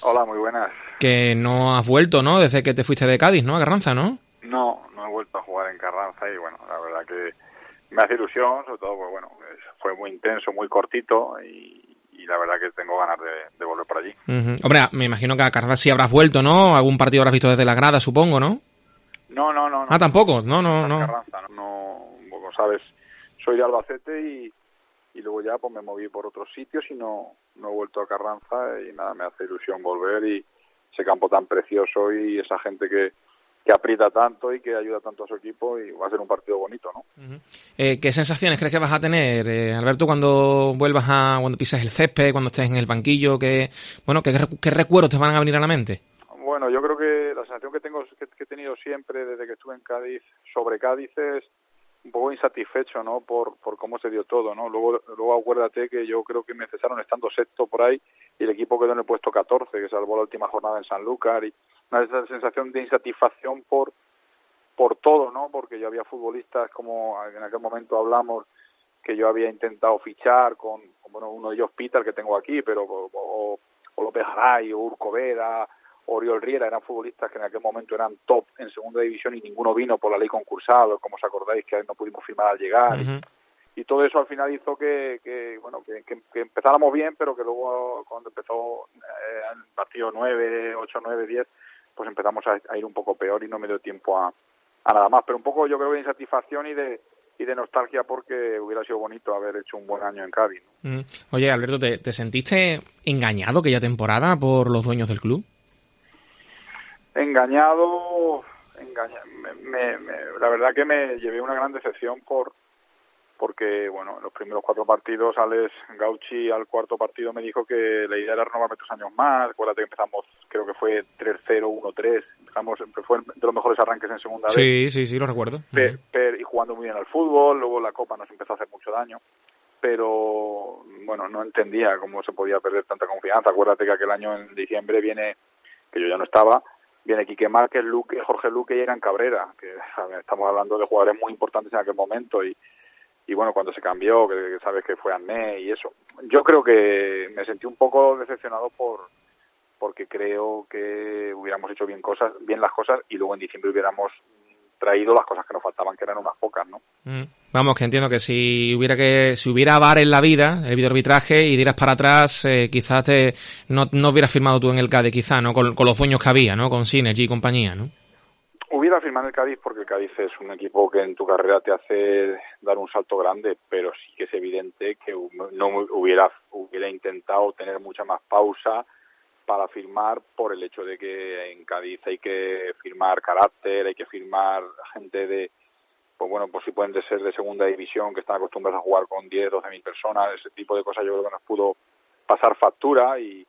Hola, muy buenas. Que no has vuelto, ¿no? Desde que te fuiste de Cádiz, ¿no? A Carranza, ¿no? No he vuelto a jugar en Carranza y bueno, la verdad que me hace ilusión, sobre todo, pues bueno, fue muy intenso, muy cortito y la verdad que tengo ganas de volver por allí. Hombre, me imagino que a Carranza sí habrás vuelto, ¿no? Algún partido habrás visto desde la grada, supongo, ¿no? No. Ah, tampoco, no. Carranza, no, como sabes, soy de Albacete y luego ya pues me moví por otros sitios y no he vuelto a Carranza y nada, me hace ilusión volver y ese campo tan precioso y esa gente que aprieta tanto y que ayuda tanto a su equipo y va a ser un partido bonito, ¿no? ¿Qué sensaciones crees que vas a tener, Alberto, cuando cuando pises el césped, cuando estés en el banquillo? ¿Qué recuerdos te van a venir a la mente? Bueno, yo creo que la sensación que he tenido siempre desde que estuve en Cádiz, sobre Cádiz, es un poco insatisfecho, ¿no? Por cómo se dio todo, ¿no? Luego acuérdate que yo creo que me cesaron estando sexto por ahí y el equipo quedó en el puesto 14, que salvó la última jornada en Sanlúcar y una sensación de insatisfacción por todo, ¿no? Porque yo había futbolistas, como en aquel momento hablamos, que yo había intentado fichar con uno de ellos Peter, que tengo aquí, pero o López Garay, o Urco Vera, Oriol Riera, eran futbolistas que en aquel momento eran top en segunda división y ninguno vino por la ley concursal, como os acordáis, que no pudimos firmar al llegar. Y todo eso al final hizo que empezáramos bien, pero que luego cuando empezó el partido 9, 8, 9, 10, pues empezamos a ir un poco peor y no me dio tiempo a nada más. Pero un poco yo creo de insatisfacción y de nostalgia porque hubiera sido bonito haber hecho un buen año en Cádiz, ¿no? Oye, Alberto, ¿te sentiste engañado aquella temporada por los dueños del club? Engañado, la verdad que me llevé una gran decepción porque, bueno, en los primeros 4 partidos, Alex Gauchi al cuarto partido me dijo que la idea era renovarme 3 años más. Acuérdate que empezamos, creo que fue 3-0, 1-3, fue de los mejores arranques en segunda vez. Sí, lo recuerdo. Y jugando muy bien al fútbol, luego la Copa nos empezó a hacer mucho daño, pero, bueno, no entendía cómo se podía perder tanta confianza. Acuérdate que aquel año en diciembre que yo ya no estaba, viene Quique Márquez, Jorge Luque y Egan Cabrera, que estamos hablando de jugadores muy importantes en aquel momento y bueno, cuando se cambió, que sabes que fue Ané y eso. Yo creo que me sentí un poco decepcionado porque creo que hubiéramos hecho bien las cosas y luego en diciembre hubiéramos traído las cosas que nos faltaban, que eran unas pocas, ¿no? Vamos, que entiendo que si hubiera VAR en la vida, el videoarbitraje, y dieras para atrás, quizás no hubieras firmado tú en el Cádiz, quizás, ¿no? Con los dueños que había, ¿no? Con Synergy y compañía, ¿no? Hubiera firmado el Cádiz porque el Cádiz es un equipo que en tu carrera te hace dar un salto grande, pero sí que es evidente que no hubiera intentado tener mucha más pausa para firmar, por el hecho de que en Cádiz hay que firmar carácter, hay que firmar gente pues si pueden ser de segunda división, que están acostumbrados a jugar con 10, 12 mil personas, ese tipo de cosas yo creo que nos pudo pasar factura y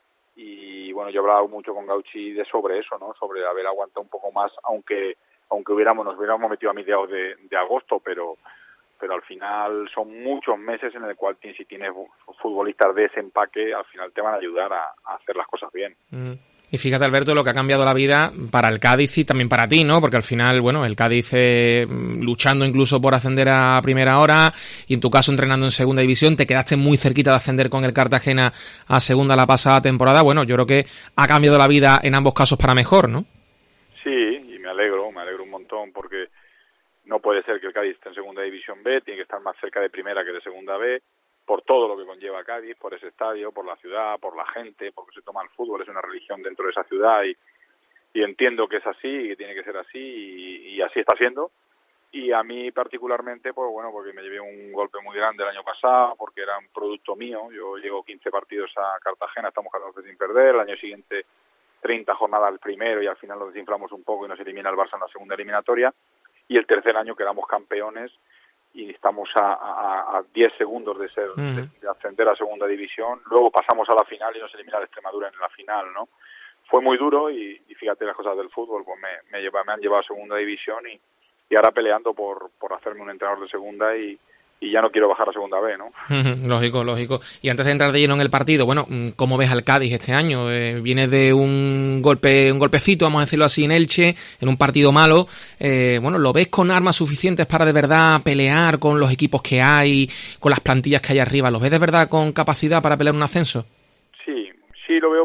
bueno, yo he hablado mucho con Gauchi sobre eso, ¿no? Sobre haber aguantado un poco más, aunque nos hubiéramos metido a mediados de agosto, pero al final son muchos meses en el cual si tienes futbolistas de ese empaque, al final te van a ayudar a hacer las cosas bien. Y fíjate, Alberto, lo que ha cambiado la vida para el Cádiz y también para ti, ¿no? Porque al final, bueno, el Cádiz luchando incluso por ascender a primera hora y en tu caso entrenando en segunda división, te quedaste muy cerquita de ascender con el Cartagena a segunda la pasada temporada. Bueno, yo creo que ha cambiado la vida en ambos casos para mejor, ¿no? Sí, y me alegro un montón porque no puede ser que el Cádiz esté en segunda división B, tiene que estar más cerca de primera que de segunda B, por todo lo que conlleva Cádiz, por ese estadio, por la ciudad, por la gente, porque se toma el fútbol, es una religión dentro de esa ciudad y entiendo que es así y que tiene que ser así y así está siendo. Y a mí particularmente, pues bueno, porque me llevé un golpe muy grande el año pasado, porque era un producto mío. Yo llevo 15 partidos a Cartagena, estamos 14 sin perder, el año siguiente 30 jornadas al primero y al final nos desinflamos un poco y nos elimina el Barça en la segunda eliminatoria. Y el tercer año quedamos campeones y estamos a 10 segundos de ascender a segunda división. Luego pasamos a la final y nos elimina la Extremadura en la final, ¿no? Fue muy duro y fíjate las cosas del fútbol, pues me han llevado a segunda división y ahora peleando por hacerme un entrenador de segunda y ya no quiero bajar a segunda B, ¿no? Lógico. Y antes de entrar de lleno en el partido, bueno, ¿cómo ves al Cádiz este año? Viene de un golpecito, vamos a decirlo así, en Elche, en un partido malo. Bueno, ¿lo ves con armas suficientes para de verdad pelear con los equipos que hay, con las plantillas que hay arriba? ¿Lo ves de verdad con capacidad para pelear un ascenso? Sí lo veo porque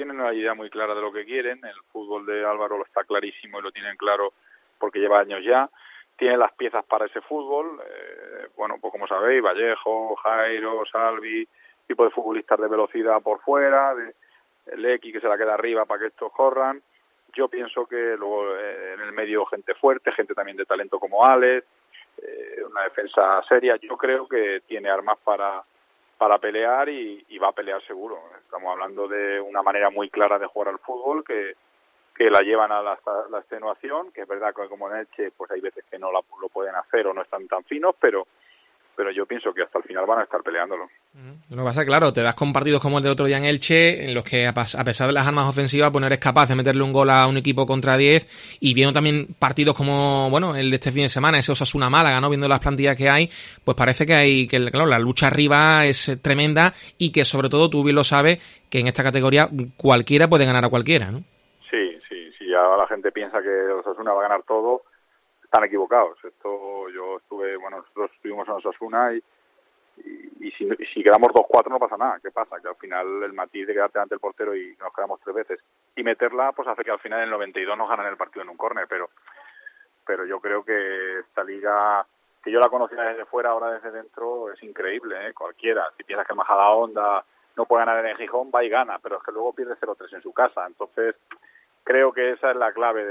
tienen una idea muy clara de lo que quieren. El fútbol de Álvaro lo está clarísimo y lo tienen claro porque lleva años ya. Tiene las piezas para ese fútbol. Bueno, pues como sabéis, Vallejo, Jairo, Salvi, tipo de futbolistas de velocidad por fuera, el X que se la queda arriba para que estos corran. Yo pienso que luego en el medio gente fuerte, gente también de talento como Alex, una defensa seria. Yo creo que tiene armas para pelear y va a pelear seguro. Estamos hablando de una manera muy clara de jugar al fútbol que la llevan a la extenuación, que es verdad que como en Elche pues hay veces que no lo pueden hacer o no están tan finos, pero yo pienso que hasta el final van a estar peleándolo. Lo que pasa es que, claro, te das con partidos como el del otro día en Elche, en los que a pesar de las armas ofensivas, pues no eres capaz de meterle un gol a un equipo contra 10, y viendo también partidos como, bueno, el de este fin de semana, ese Osasuna-Málaga, ¿no? Viendo las plantillas que hay, pues parece que claro, la lucha arriba es tremenda y que sobre todo tú bien lo sabes, que en esta categoría cualquiera puede ganar a cualquiera, ¿no? Sí, ahora la gente piensa que Osasuna va a ganar todo, están equivocados. Nosotros estuvimos en Osasuna y si quedamos 2-4 no pasa nada. ¿Qué pasa? Que al final el matiz de quedarte ante el portero y nos quedamos 3 veces y meterla, pues hace que al final en el 92 nos ganan el partido en un córner, pero yo creo que esta liga, que yo la conocía desde fuera, ahora desde dentro, es increíble, ¿eh? Cualquiera. Si piensas que el Majadahonda no puede ganar en el Gijón, va y gana, pero es que luego pierde 0-3 en su casa. Entonces creo que esa es la clave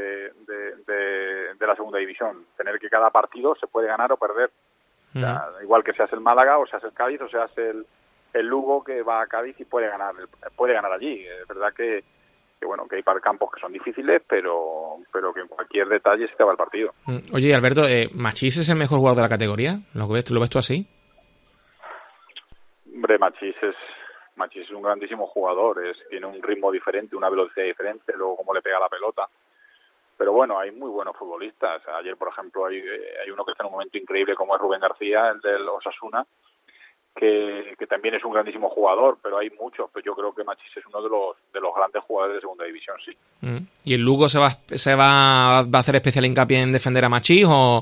de la segunda división, tener que cada partido se puede ganar o perder. O sea, igual que seas el Málaga o seas el Cádiz o seas el Lugo, que va a Cádiz y puede ganar allí. Es verdad que hay campos que son difíciles, pero que en cualquier detalle se te va el partido. Oye, Alberto, ¿Machís es el mejor jugador de la categoría? ¿Lo ves tú así? Hombre, Machís es un grandísimo jugador, tiene un ritmo diferente, una velocidad diferente, luego cómo le pega la pelota. Pero bueno, hay muy buenos futbolistas. Ayer, por ejemplo, hay uno que está en un momento increíble como es Rubén García, el del Osasuna, que también es un grandísimo jugador, pero hay muchos. Pero yo creo que Machís es uno de los grandes jugadores de segunda división, sí. ¿Y el Lugo se va a hacer especial hincapié en defender a Machís o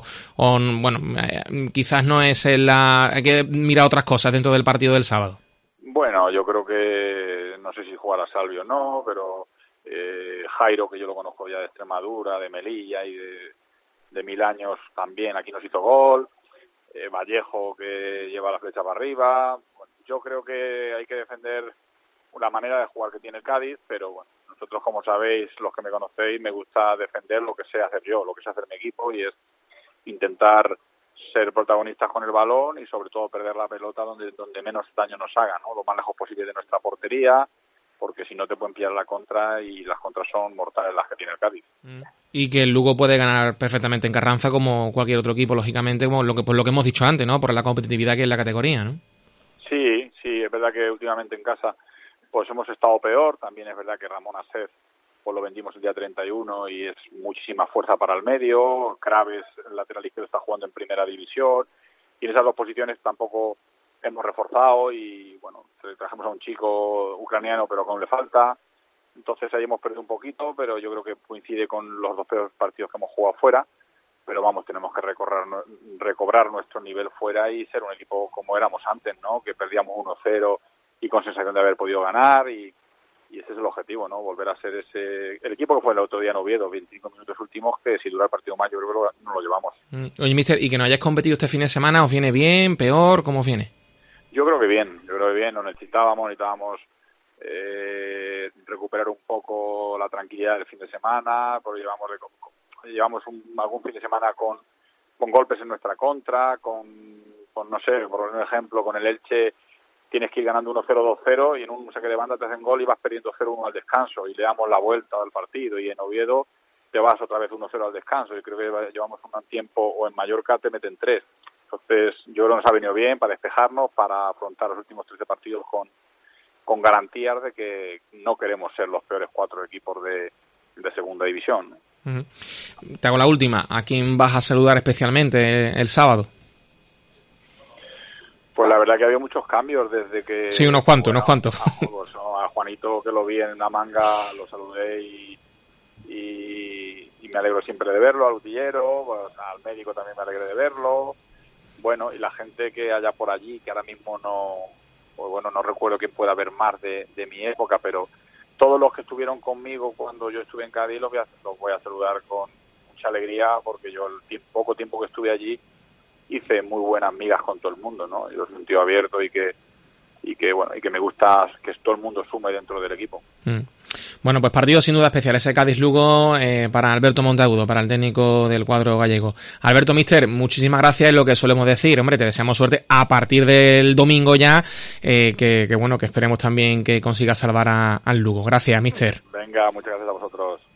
quizás no es hay que mirar otras cosas dentro del partido del sábado? Bueno, yo creo que no sé si jugará Salvi o no, pero Jairo, que yo lo conozco ya de Extremadura, de Melilla y de 1000 años también, aquí nos hizo gol. Vallejo, que lleva la flecha para arriba. Bueno, yo creo que hay que defender la manera de jugar que tiene el Cádiz, pero bueno, nosotros, como sabéis, los que me conocéis, me gusta defender lo que sé hacer yo, lo que sé hacer mi equipo, y es intentar ser protagonistas con el balón y sobre todo perder la pelota donde menos daño nos haga, ¿no? Lo más lejos posible de nuestra portería, porque si no te pueden pillar la contra, y las contras son mortales las que tiene el Cádiz. Y que el Lugo puede ganar perfectamente en Carranza como cualquier otro equipo, lógicamente, por lo que hemos dicho antes, ¿no? Por la competitividad que es la categoría, ¿no? Sí, es verdad que últimamente en casa pues hemos estado peor. También es verdad que Ramón Acez pues lo vendimos el día 31 y es muchísima fuerza para el medio. Craves, el lateral izquierdo, está jugando en primera división, y en esas dos posiciones tampoco hemos reforzado, y bueno, trajimos a un chico ucraniano pero que aún le falta. Entonces ahí hemos perdido un poquito, pero yo creo que coincide con los 2 peores partidos que hemos jugado fuera. Pero vamos, tenemos que recobrar nuestro nivel fuera y ser un equipo como éramos antes, ¿no? Que perdíamos 1-0 y con sensación de haber podido ganar, y ese es el objetivo, ¿no? Volver a ser el equipo que fue el otro día en Oviedo, 25 minutos últimos, que si dura el partido más yo creo que no lo llevamos. Oye, mister, ¿y que no hayáis competido este fin de semana os viene bien, peor? ¿Cómo os viene? Yo creo que bien, lo necesitábamos recuperar un poco la tranquilidad del fin de semana, porque llevamos algún fin de semana con golpes en nuestra contra, con no sé, por un ejemplo, con el Elche tienes que ir ganando 1-0, 2-0 y en un saque de banda te hacen gol y vas perdiendo 0-1 al descanso y le damos la vuelta al partido, y en Oviedo te vas otra vez 1-0 al descanso y creo que llevamos un tiempo, o en Mallorca te meten 3. Entonces yo creo que nos ha venido bien para despejarnos, para afrontar los últimos 13 partidos con garantías de que no queremos ser los peores 4 equipos de segunda división. Te hago la última. ¿A quién vas a saludar especialmente el sábado? Pues la verdad que había muchos cambios desde que... Sí, unos cuantos. A Juanito, que lo vi en la manga, lo saludé y me alegro siempre de verlo, al utillero, pues, al médico también me alegré de verlo. Bueno, y la gente que haya por allí, que ahora mismo no recuerdo quién pueda haber más de mi época, pero todos los que estuvieron conmigo cuando yo estuve en Cádiz los voy a saludar con mucha alegría, porque yo el poco tiempo que estuve allí hice muy buenas migas con todo el mundo, ¿no? Yo soy un tío abierto y que me gusta que todo el mundo sume dentro del equipo. Bueno, pues partido sin duda especial, ese Cádiz-Lugo para Alberto Monteagudo, para el técnico del cuadro gallego. Alberto, míster, muchísimas gracias, es lo que solemos decir. Hombre, te deseamos suerte a partir del domingo ya, que esperemos también que consiga salvar al Lugo. Gracias, míster. Venga, muchas gracias a vosotros.